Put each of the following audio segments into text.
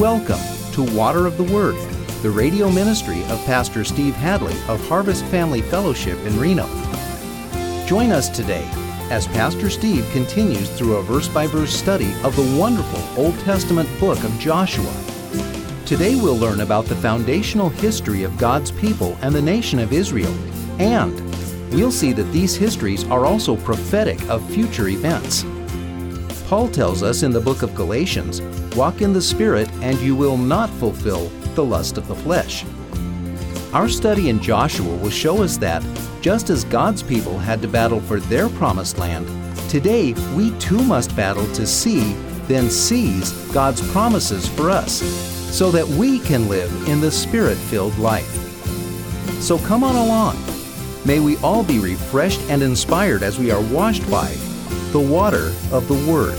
Welcome to Water of the Word, the radio ministry of Pastor Steve Hadley of Harvest Family Fellowship in Reno. Join us today as Pastor Steve continues through a verse-by-verse study of the wonderful Old Testament book of Joshua. Today we'll learn about the foundational history of God's people and the nation of Israel, and we'll see that these histories are also prophetic of future events. Paul tells us in the book of Galatians, "Walk in the Spirit, and you will not fulfill the lust of the flesh." Our study in Joshua will show us that, just as God's people had to battle for their promised land, today we too must battle to see, then seize God's promises for us, so that we can live in the Spirit-filled life. So come on along. May we all be refreshed and inspired as we are washed by the water of the Word.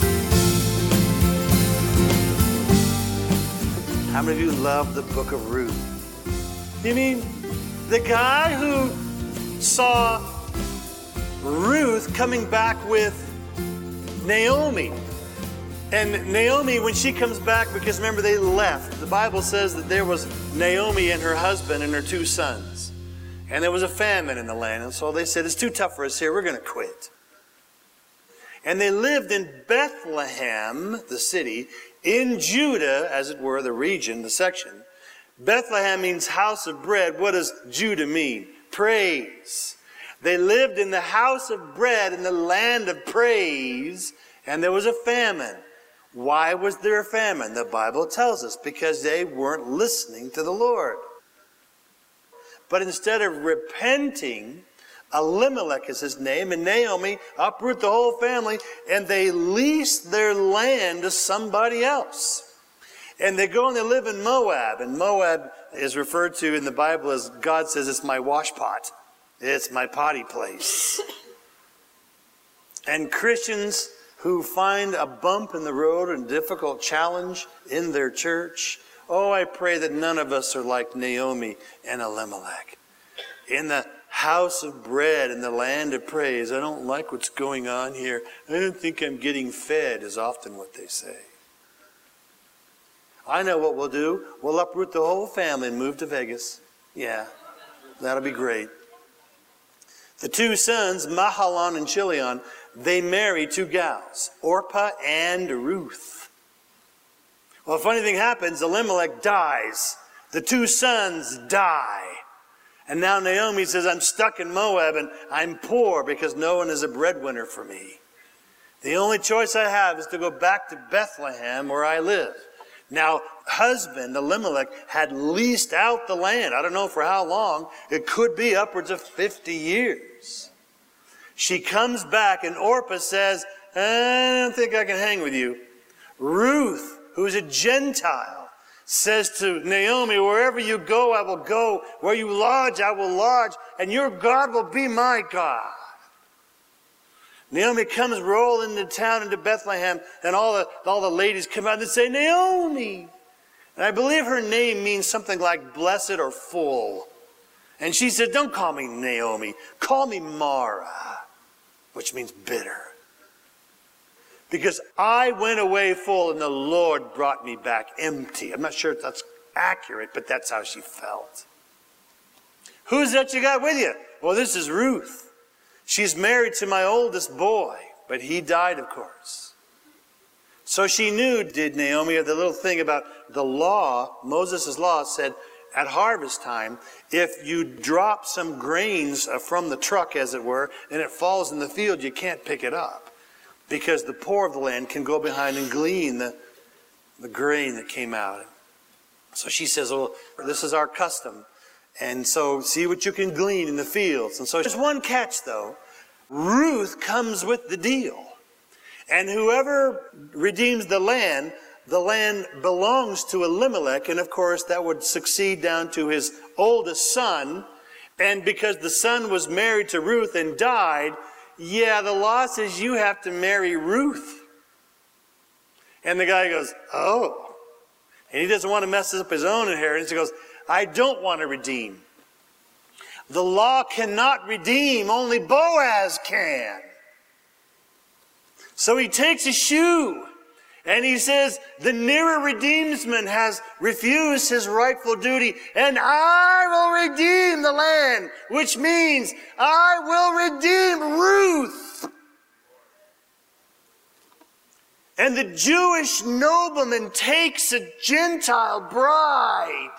How many of you love the book of Ruth? You mean the guy who saw Ruth coming back with Naomi? And Naomi, when she comes back, because remember they left, the Bible says that there was Naomi and her husband and her two sons. And there was a famine in the land. And so they said, it's too tough for us here, we're going to quit. And they lived in Bethlehem, the city, in Judah, as it were, the region, the section. Bethlehem means house of bread. What does Judah mean? Praise. They lived in the house of bread in the land of praise, and there was a famine. Why was there a famine? The Bible tells us, because they weren't listening to the Lord. But instead of repenting, Elimelech is his name, and Naomi uproot the whole family, and they lease their land to somebody else. And they go and they live in Moab, and Moab is referred to in the Bible as, God says, it's my wash pot. It's my potty place. And Christians who find a bump in the road and difficult challenge in their church, oh, I pray that none of us are like Naomi and Elimelech. In the house of bread in the land of praise. I don't like what's going on here. I don't think I'm getting fed, is often what they say. I know what we'll do. We'll uproot the whole family and move to Vegas. Yeah, that'll be great. The two sons, Mahlon and Chilion, they marry two gals, Orpah and Ruth. Well, a funny thing happens. Elimelech dies. The two sons die. And now Naomi says, I'm stuck in Moab and I'm poor because no one is a breadwinner for me. The only choice I have is to go back to Bethlehem where I live. Now, husband Elimelech had leased out the land. I don't know for how long. It could be upwards of 50 years. She comes back and Orpah says, I don't think I can hang with you. Ruth, who's a Gentile, says to Naomi, wherever you go, I will go. Where you lodge, I will lodge. And your God will be my God. Naomi comes rolling into town, into Bethlehem, and all the ladies come out and say, Naomi. And I believe her name means something like blessed or full. And she said, don't call me Naomi. Call me Mara, which means bitter. Because I went away full and the Lord brought me back empty. I'm not sure if that's accurate, but that's how she felt. Who's that you got with you? Well, this is Ruth. She's married to my oldest boy, but he died, of course. So she knew, did Naomi, of the little thing about the law. Moses' law said at harvest time, if you drop some grains from the truck, as it were, and it falls in the field, you can't pick it up. Because the poor of the land can go behind and glean the grain that came out. So she says, well, this is our custom. And so see what you can glean in the fields. And so there's one catch, though. Ruth comes with the deal. And whoever redeems the land belongs to Elimelech. And of course, that would succeed down to his oldest son. And because the son was married to Ruth and died, yeah, the law says you have to marry Ruth. And the guy goes, oh. And he doesn't want to mess up his own inheritance. He goes, I don't want to redeem. The law cannot redeem. Only Boaz can. So he takes a shoe And he says, the nearer redeemsman has refused his rightful duty, and I will redeem the land, which means I will redeem Ruth. And the Jewish nobleman takes a Gentile bride.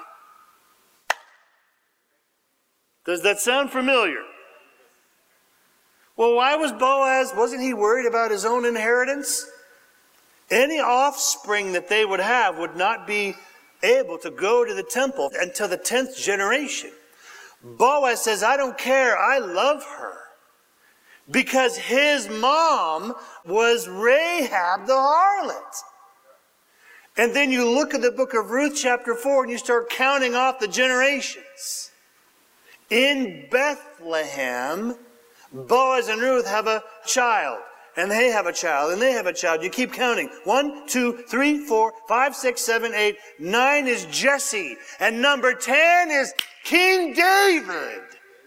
Does that sound familiar? Well, why was Boaz, wasn't he worried about his own inheritance? Any offspring that they would have would not be able to go to the temple until the 10th generation. Boaz says, I don't care, I love her. Because his mom was Rahab the harlot. And then you look at the book of Ruth chapter 4 and you start counting off the generations. In Bethlehem, Boaz and Ruth have a child. And they have a child, and they have a child. You keep counting. 1, 2, 3, 4, 5, 6, 7, 8. 9 is Jesse. And number 10 is King David.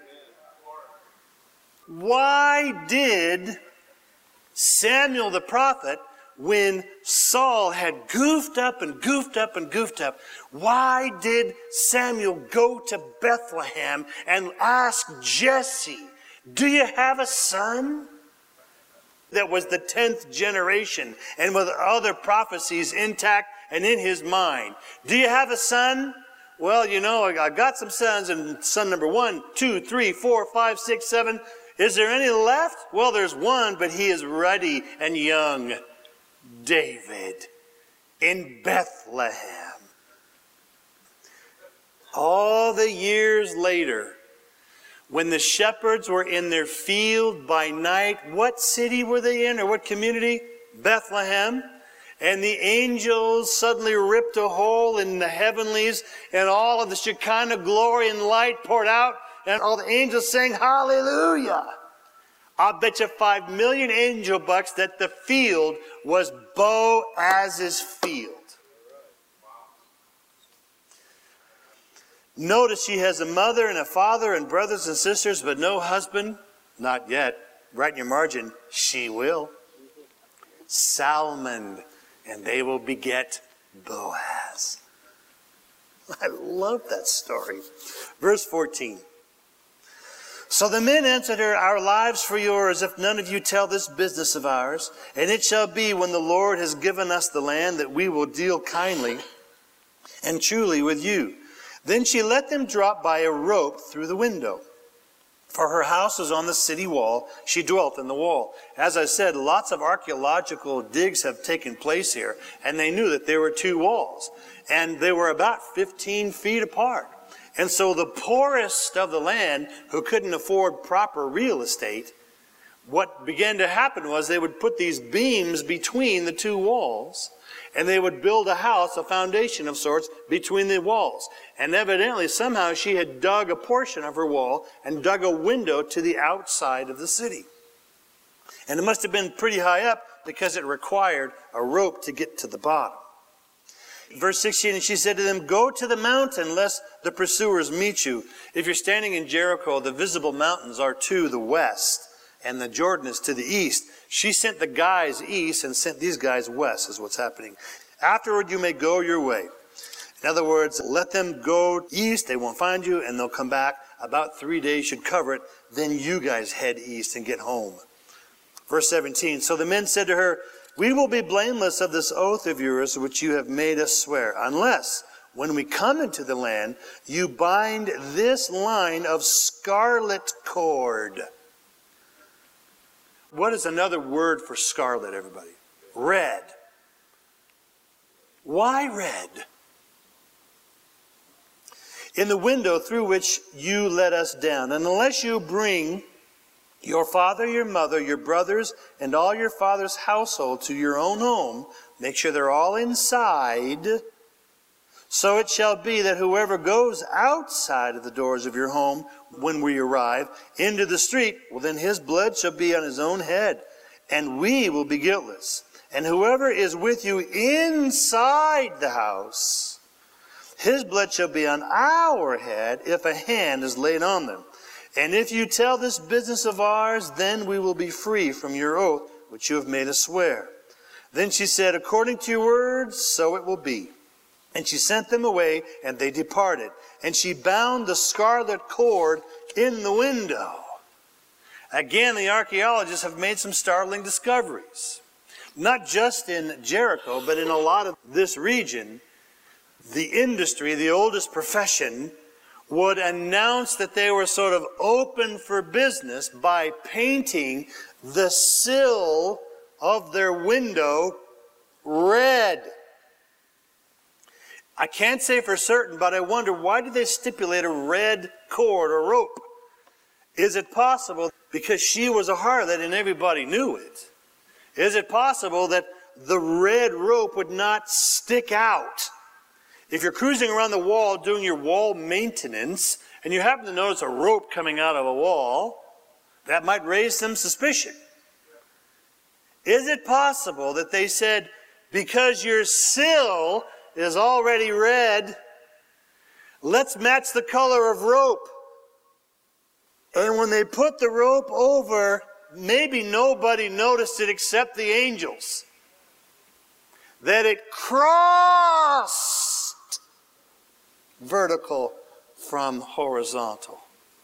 Why did Samuel the prophet, when Saul had goofed up and goofed up and goofed up, why did Samuel go to Bethlehem and ask Jesse, do you have a son? That was the 10th generation, and with other prophecies intact and in his mind. Do you have a son? Well, you know, I got some sons, and son number 1, 2, 3, 4, 5, 6, 7. Is there any left? Well, there's one, but he is ruddy and young. David in Bethlehem. All the years later, when the shepherds were in their field by night, what city were they in, or what community? Bethlehem. And the angels suddenly ripped a hole in the heavenlies, and all of the Shekinah glory and light poured out, and all the angels sang hallelujah. I'll bet you 5 million angel bucks that the field was Boaz's field. Notice she has a mother and a father and brothers and sisters, but no husband. Not yet. Right in your margin, she will. Salmon, and they will beget Boaz. I love that story. Verse 14. So the men answered her, our lives for yours, if none of you tell this business of ours. And it shall be, when the Lord has given us the land, that we will deal kindly and truly with you. Then she let them drop by a rope through the window. For her house was on the city wall. She dwelt in the wall. As I said, lots of archaeological digs have taken place here, and they knew that there were 2 walls. And they were about 15 feet apart. And so the poorest of the land, who couldn't afford proper real estate, what began to happen was they would put these beams between the 2 walls, and they would build a house, a foundation of sorts, between the walls. And evidently, somehow, she had dug a portion of her wall and dug a window to the outside of the city. And it must have been pretty high up, because it required a rope to get to the bottom. Verse 16, and she said to them, go to the mountain, lest the pursuers meet you. If you're standing in Jericho, the visible mountains are to the west, and the Jordan is to the east. She sent the guys east and sent these guys west, is what's happening. Afterward, you may go your way. In other words, let them go east, they won't find you, and they'll come back. About 3 days should cover it. Then you guys head east and get home. Verse 17, so the men said to her, we will be blameless of this oath of yours which you have made us swear, unless, when we come into the land, you bind this line of scarlet cord. What is another word for scarlet, everybody? Red. Why red? In the window through which you let us down. And unless you bring your father, your mother, your brothers, and all your father's household to your own home, make sure they're all inside. So it shall be that whoever goes outside of the doors of your home when we arrive into the street, well, then his blood shall be on his own head, and we will be guiltless. And whoever is with you inside the house, his blood shall be on our head if a hand is laid on them. And if you tell this business of ours, then we will be free from your oath which you have made us swear. Then she said, according to your words, so it will be. And she sent them away, and they departed. And she bound the scarlet cord in the window. Again, the archaeologists have made some startling discoveries. Not just in Jericho, but in a lot of this region, the industry, the oldest profession, would announce that they were sort of open for business by painting the sill of their window red. I can't say for certain, but I wonder, why did they stipulate a red cord or rope? Is it possible because she was a harlot and everybody knew it? Is it possible that the red rope would not stick out? If you're cruising around the wall doing your wall maintenance and you happen to notice a rope coming out of a wall, that might raise some suspicion. Is it possible that they said, because your sill is already red, let's match the color of rope? And when they put the rope over, maybe nobody noticed it except the angels, that it crossed vertical from horizontal.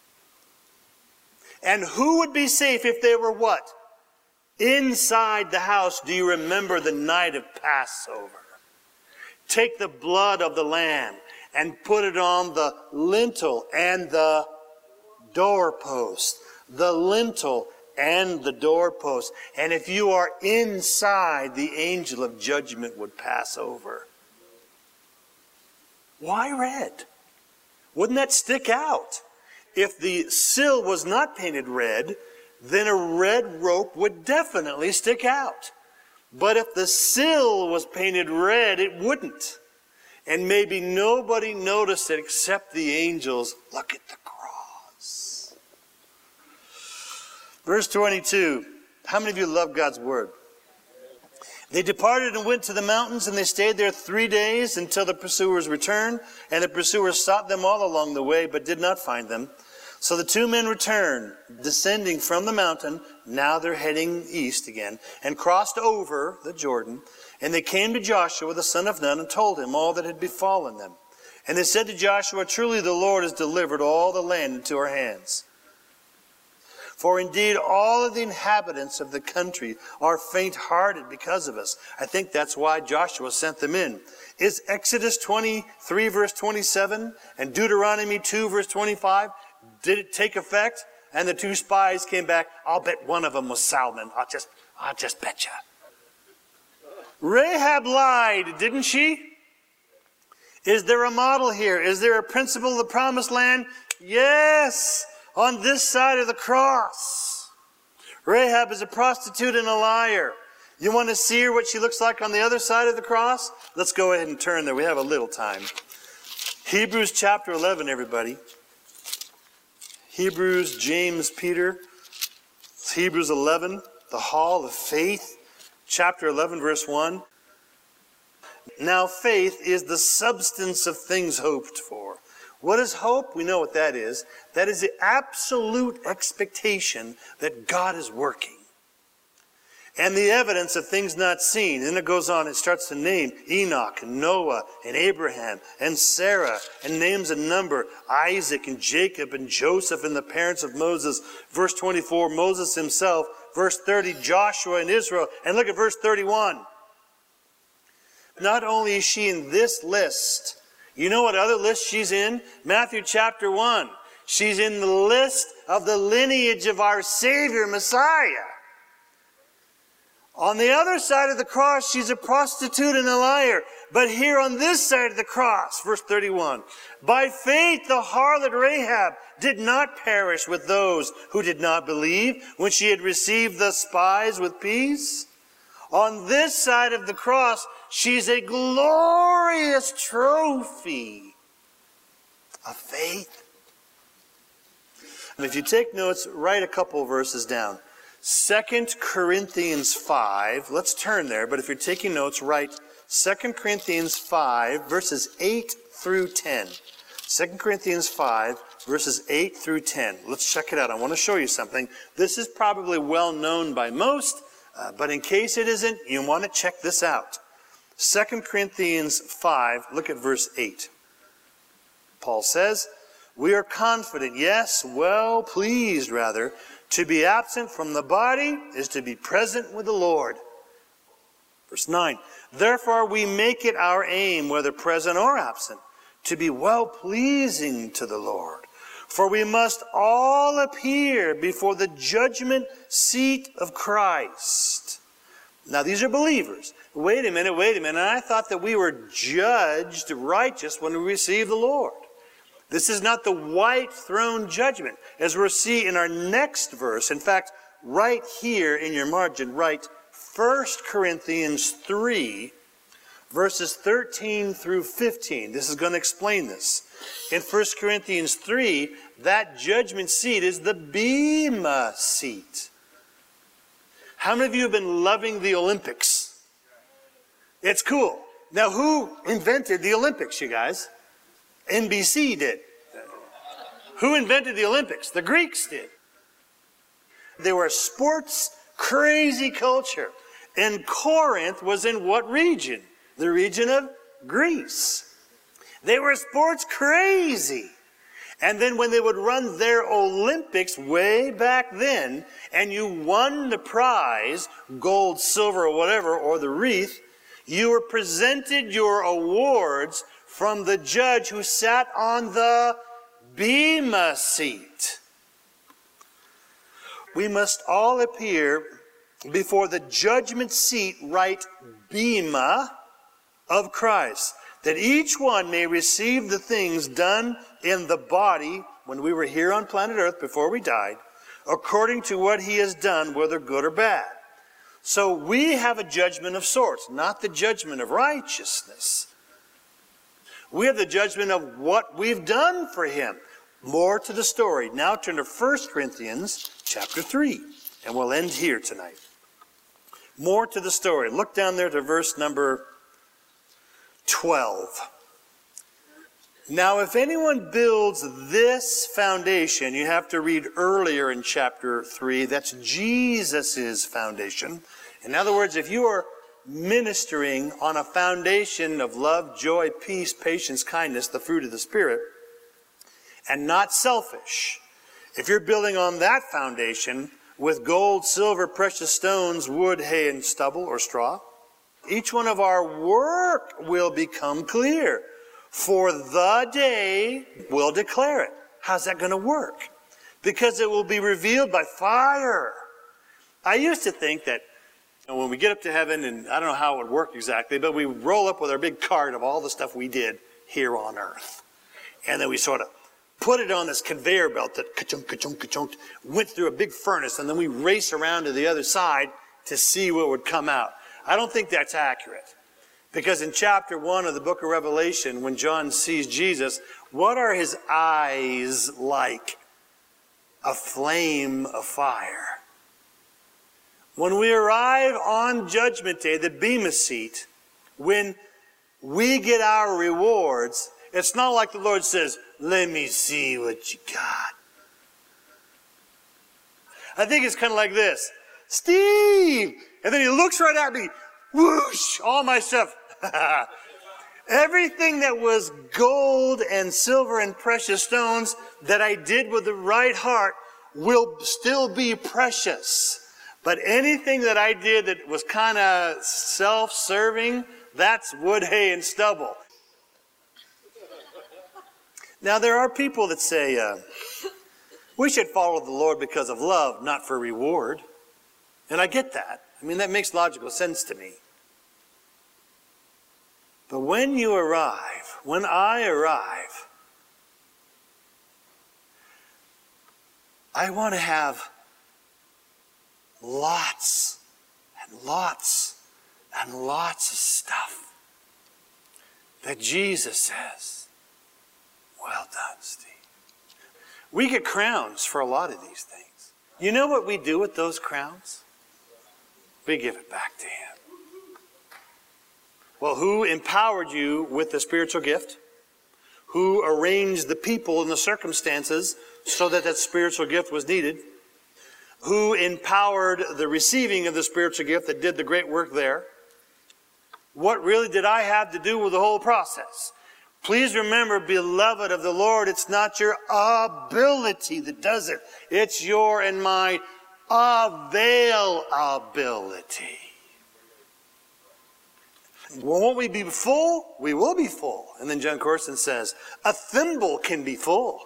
And who would be safe if they were what? Inside the house. Do you remember the night of Passover? Take the blood of the lamb and put it on the lintel and the doorpost. The lintel and the doorpost. And if you are inside, the angel of judgment would pass over. Why red? Wouldn't that stick out? If the sill was not painted red, then a red rope would definitely stick out. But if the sill was painted red, it wouldn't. And maybe nobody noticed it except the angels. Look at the cross. Verse 22. How many of you love God's word? They departed and went to the mountains, and they stayed there 3 days until the pursuers returned. And the pursuers sought them all along the way, but did not find them. So the two men returned, descending from the mountain. Now they're heading east again, and crossed over the Jordan. And they came to Joshua, the son of Nun, and told him all that had befallen them. And they said to Joshua, truly the Lord has delivered all the land into our hands. For indeed all of the inhabitants of the country are faint-hearted because of us. I think that's why Joshua sent them in. Is Exodus 23 verse 27 and Deuteronomy 2 verse 25, did it take effect? And the two spies came back. I'll bet one of them was Salmon. I'll just bet you. Rahab lied, didn't she? Is there a model here? Is there a principle of the promised land? Yes, on this side of the cross. Rahab is a prostitute and a liar. You want to see her, what she looks like on the other side of the cross? Let's go ahead and turn there. We have a little time. Hebrews chapter 11, everybody. Hebrews, James, Peter. Hebrews 11, the hall of faith. Chapter 11, verse 1. Now faith is the substance of things hoped for. What is hope? We know what that is. That is the absolute expectation that God is working. And the evidence of things not seen. And it goes on, it starts to name Enoch and Noah and Abraham and Sarah, and names a number, Isaac and Jacob and Joseph and the parents of Moses. Verse 24, Moses himself. Verse 30, Joshua and Israel. And look at verse 31. Not only is she in this list, you know what other list she's in? Matthew chapter 1. She's in the list of the lineage of our Savior, Messiah. On the other side of the cross, she's a prostitute and a liar. But here on this side of the cross, verse 31, by faith the harlot Rahab did not perish with those who did not believe when she had received the spies with peace. On this side of the cross, she's a glorious trophy of faith. And if you take notes, write a couple verses down. 2 Corinthians 5, let's turn there, but if you're taking notes, write 2 Corinthians 5, verses 8 through 10. 2 Corinthians 5, verses 8 through 10. Let's check it out. I want to show you something. This is probably well known by most. But in case it isn't, you want to check this out. 2 Corinthians 5, look at verse 8. Paul says, we are confident, yes, well pleased rather, to be absent from the body is to be present with the Lord. Verse 9, therefore we make it our aim, whether present or absent, to be well-pleasing to the Lord. For we must all appear before the judgment seat of Christ. Now these are believers. Wait a minute. I thought that we were judged righteous when we received the Lord. This is not the white throne judgment, as we'll see in our next verse. In fact, right here in your margin, write 1 Corinthians 3, verses 13 through 15. This is going to explain this. In 1 Corinthians 3, that judgment seat is the Bema seat. How many of you have been loving the Olympics? It's cool. Now, who invented the Olympics, you guys? NBC did. Who invented the Olympics? The Greeks did. They were a sports crazy culture. And Corinth was in what region? The region of Greece. They were sports crazy. And then when they would run their Olympics way back then, and you won the prize, gold, silver, or whatever, or the wreath, you were presented your awards from the judge who sat on the Bema seat. We must all appear before the judgment seat, right, Bema of Christ, that each one may receive the things done in the body when we were here on planet Earth before we died, according to what he has done, whether good or bad. So we have a judgment of sorts, not the judgment of righteousness. We have the judgment of what we've done for him. More to the story. Now turn to 1 Corinthians chapter 3, and we'll end here tonight. More to the story. Look down there to verse number 12. Now, if anyone builds this foundation, you have to read earlier in chapter 3, that's Jesus' foundation. In other words, if you are ministering on a foundation of love, joy, peace, patience, kindness, the fruit of the Spirit, and not selfish, if you're building on that foundation with gold, silver, precious stones, wood, hay, and stubble or straw, each one of our work will become clear, for the day will declare it. How's that going to work? Because it will be revealed by fire. I used to think that when we get up to heaven, and I don't know how it would work exactly, but we roll up with our big cart of all the stuff we did here on earth. And then we sort of put it on this conveyor belt that ka-chunk, ka-chunk, ka-chunk, went through a big furnace, and then we race around to the other side to see what would come out. I don't think that's accurate. Because in chapter 1 of the book of Revelation, when John sees Jesus, what are his eyes like? A flame of fire. When we arrive on Judgment Day, the Bema seat, when we get our rewards, it's not like the Lord says, let me see what you got. I think it's kind of like this. Steve! And then he looks right at me. Whoosh! All my stuff. Everything that was gold and silver and precious stones that I did with the right heart will still be precious. But anything that I did that was kind of self-serving, that's wood, hay, and stubble. Now, there are people that say, we should follow the Lord because of love, not for reward. And I get that. I mean, that makes logical sense to me. But when you arrive, when I arrive, I want to have lots and lots and lots of stuff that Jesus says, well done, Steve. We get crowns for a lot of these things. You know what we do with those crowns? We give it back to him. Well, who empowered you with the spiritual gift? Who arranged the people and the circumstances so that that spiritual gift was needed? who empowered the receiving of the spiritual gift that did the great work there. What really did I have to do with the whole process? Please remember, beloved of the Lord, it's not your ability that does it. It's your and my availability. Won't we be full? We will be full. And then John Corson says, a thimble can be full.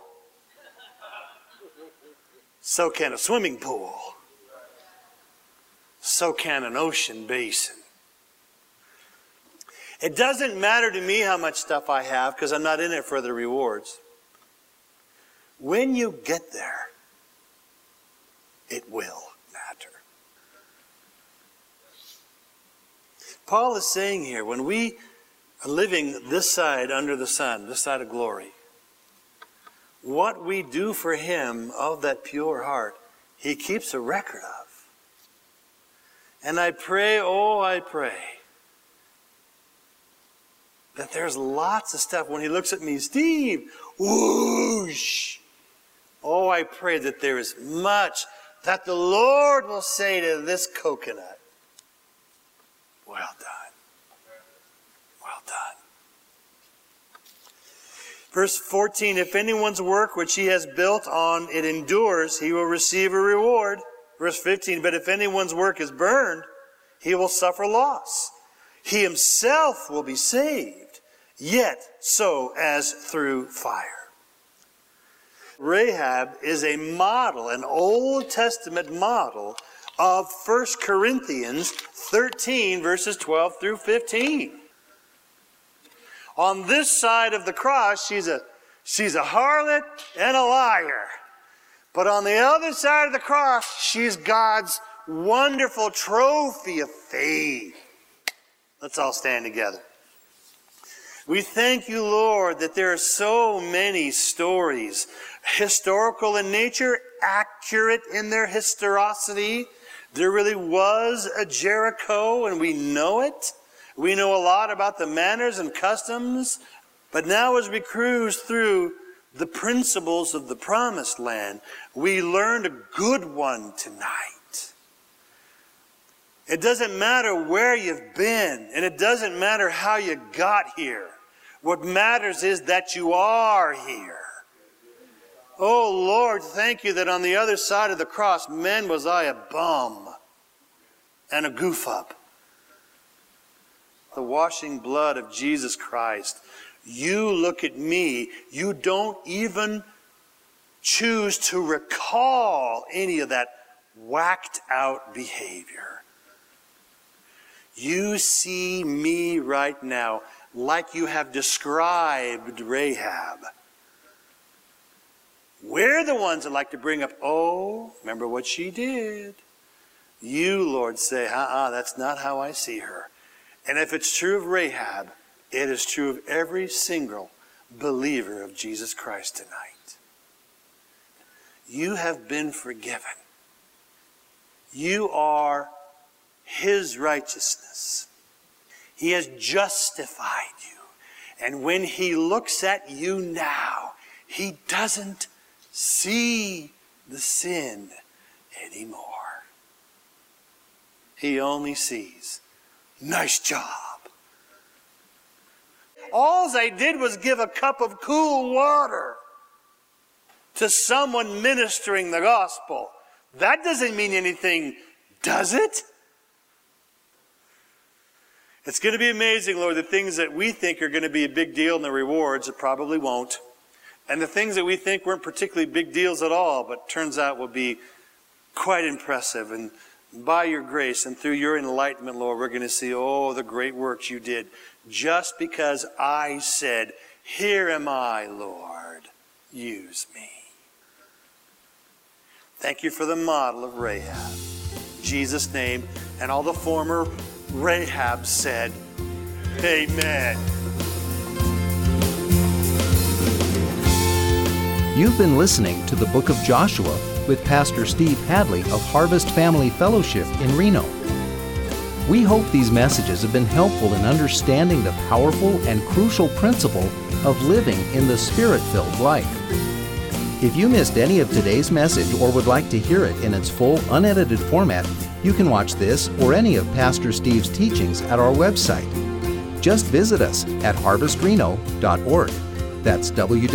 So can a swimming pool. So can an ocean basin. It doesn't matter to me how much stuff I have because I'm not in it for the rewards. When you get there, it will matter. Paul is saying here, when we are living this side under the sun, this side of glory, what we do for him of that pure heart, he keeps a record of. And I pray, I pray, that there's lots of stuff. When he looks at me, Steve, whoosh. Oh, I pray that there is much that the Lord will say to this coconut. Well done. Well done. Verse 14, if anyone's work which he has built on it endures, he will receive a reward. Verse 15, but if anyone's work is burned, he will suffer loss. He himself will be saved, yet so as through fire. Rahab is a model, an Old Testament model of 1 Corinthians 13, verses 12 through 15. On this side of the cross, she's a harlot and a liar. But on the other side of the cross, she's God's wonderful trophy of faith. Let's all stand together. We thank you, Lord, that there are so many stories, historical in nature, accurate in their historicity. There really was a Jericho, and we know it. We know a lot about the manners and customs. But now as we cruise through the principles of the Promised Land, we learned a good one tonight. It doesn't matter where you've been, and it doesn't matter how you got here. What matters is that you are here. Oh, Lord, thank you that on the other side of the cross, man, was I a bum and a goof up. The washing blood of Jesus Christ. You look at me, you don't even choose to recall any of that whacked out behavior. You see me right now like you have described Rahab. We're the ones that like to bring up, remember what she did. You, Lord, say, that's not how I see her. And if it's true of Rahab, it is true of every single believer of Jesus Christ tonight. You have been forgiven. You are his righteousness. He has justified you. And when he looks at you now, he doesn't see the sin anymore. He only sees, nice job. All I did was give a cup of cool water to someone ministering the gospel. That doesn't mean anything, does it? It's going to be amazing, Lord, the things that we think are going to be a big deal and the rewards, it probably won't. And the things that we think weren't particularly big deals at all, but turns out will be quite impressive. And by your grace and through your enlightenment, Lord, we're going to see, the great works you did. Just because I said, here am I, Lord, use me. Thank you for the model of Rahab. In Jesus' name, and all the former Rahab said, amen. You've been listening to the Book of Joshua with Pastor Steve Hadley of Harvest Family Fellowship in Reno. We hope these messages have been helpful in understanding the powerful and crucial principle of living in the Spirit-filled life. If you missed any of today's message or would like to hear it in its full, unedited format, you can watch this or any of Pastor Steve's teachings at our website. Just visit us at harvestreno.org. That's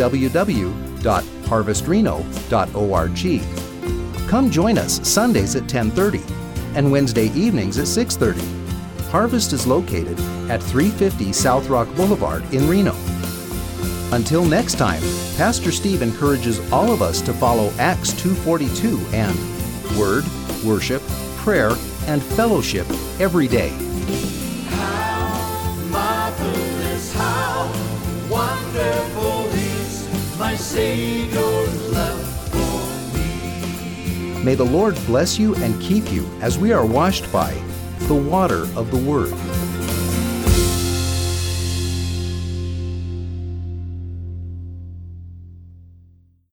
www.harvestreno.org. Come join us Sundays at 10:30 and Wednesday evenings at 6:30. Harvest is located at 350 South Rock Boulevard in Reno. Until next time, Pastor Steve encourages all of us to follow Acts 2:42 and Word, Worship, Prayer, and Fellowship every day. How marvelous, how wonderful is my Savior's love for me. May the Lord bless you and keep you as we are washed by the water of the Word.